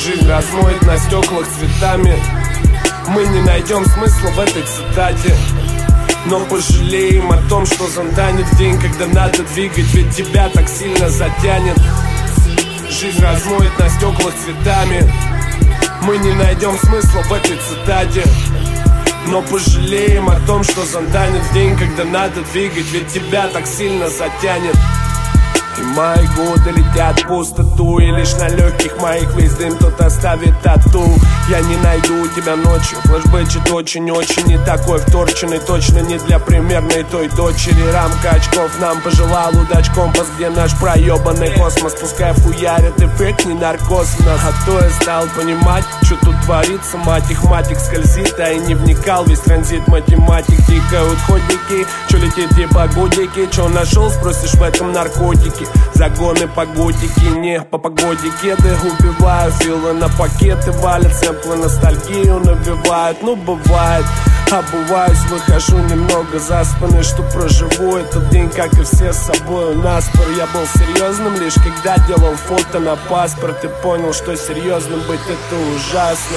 Жизнь размоет на стеклах цветами. Мы не найдем смысла в этой цитате, но пожалеем о том, что затянет в день, когда надо двигать, ведь тебя так сильно затянет. Жизнь размоет на стеклах цветами. Мы не найдем смысла в этой цитате, но пожалеем о том, что затянет в день, когда надо двигать, ведь тебя так сильно затянет. И мои годы летят в пустоту, и лишь на легких моих весь дым тот оставит тату. Я не найду тебя ночью, флешбэчит очень-очень не такой вторченный, точно не для примерной той дочери. Рамка очков нам пожелал удач компас, где наш проебанный космос. Пускай вхуярит эффект, не наркоз в нас. А то я стал понимать, что тут творится. Матик скользит, а я не вникал. Весь транзит математик, тикают ходники. Чё летит типа годики, чё нашел, спросишь, в этом наркотики. Загоны погодики, не по погоде кеды. Убиваю филы на пакеты, валят сэмплы, ностальгию набивают. Ну бывает, обуваюсь, выхожу немного заспанный, что проживу этот день, как и все, с собой наспор. Я был серьезным лишь когда делал фото на паспорт и понял, что серьезным быть это ужасно.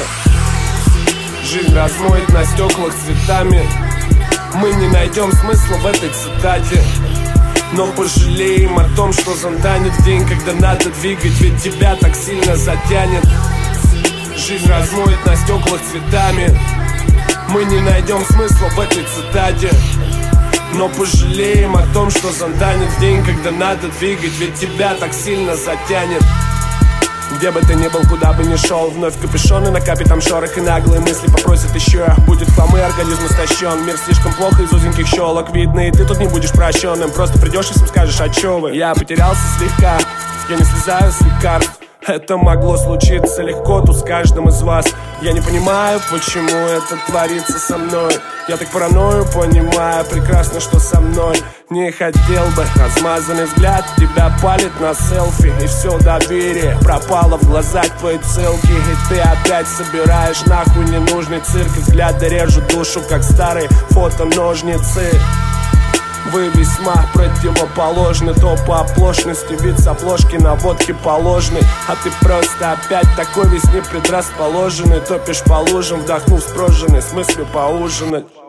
Жизнь размоет на стеклах цветами. Мы не найдем смысла в этой цитате, но пожалеем о том, что затянет в день, когда надо двигать, ведь тебя так сильно затянет. Жизнь размоет на стеклах цветами. Мы не найдем смысла в этой цитате, но пожалеем о том, что затянет в день, когда надо двигать, ведь тебя так сильно затянет. Где бы ты ни был, куда бы ни шел, вновь капюшон и на капе там шорох, и наглые мысли попросят еще. Будет хлам и организм истощен. Мир слишком плохо из узеньких щелок видно, и ты тут не будешь прощенным. Просто придешь и всем скажешь, а чё вы? Я потерялся слегка, я не слезаю с лекарств. Это могло случиться легко тут с каждым из вас. Я не понимаю, почему это творится со мной. Я так паранойю понимаю прекрасно, что со мной. Не хотел бы, размазанный взгляд тебя палит на селфи. И все доверие пропало в глазах твоей целки. И ты опять собираешь нахуй ненужный цирк. И взгляды режут душу, как старые фото-ножницы. Вы весьма противоположны, то по оплошности вид с обложки на водке положенный. А ты просто опять такой весь непредрасположенный. Топишь по лужам, вдохнув с прожженной с мыслью поужинать.